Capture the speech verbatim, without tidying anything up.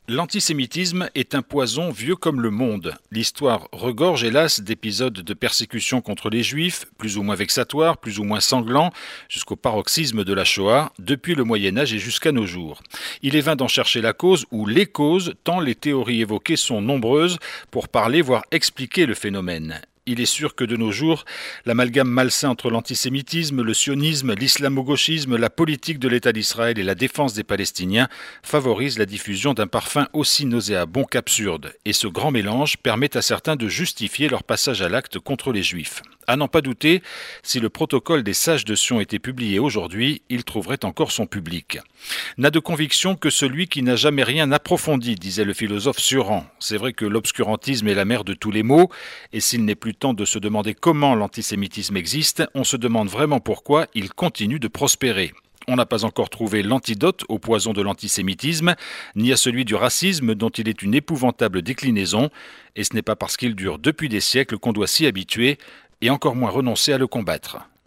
L'antisémitisme est un poison vieux comme le monde. L'histoire regorge hélas d'épisodes de persécution contre les juifs, plus ou moins vexatoires, plus ou moins sanglants, jusqu'au paroxysme de la Shoah, depuis le Moyen-Âge et jusqu'à nos jours. Il est vain d'en chercher la cause ou les causes, tant les théories évoquées sont nombreuses pour parler, voire expliquer le phénomène. Il est sûr que de nos jours, l'amalgame malsain entre l'antisémitisme, le sionisme, l'islamo-gauchisme, la politique de l'État d'Israël et la défense des Palestiniens favorise la diffusion d'un parfum aussi nauséabond qu'absurde. Et ce grand mélange permet à certains de justifier leur passage à l'acte contre les Juifs. À n'en pas douter, si le protocole des sages de Sion était publié aujourd'hui, il trouverait encore son public. N'a de conviction que celui qui n'a jamais rien approfondi, disait le philosophe Suran. C'est vrai que l'obscurantisme est la mère de tous les maux, et s'il n'est plus temps de se demander comment l'antisémitisme existe, on se demande vraiment pourquoi il continue de prospérer. On n'a pas encore trouvé l'antidote au poison de l'antisémitisme, ni à celui du racisme dont il est une épouvantable déclinaison, et ce n'est pas parce qu'il dure depuis des siècles qu'on doit s'y habituer, et encore moins renoncer à le combattre.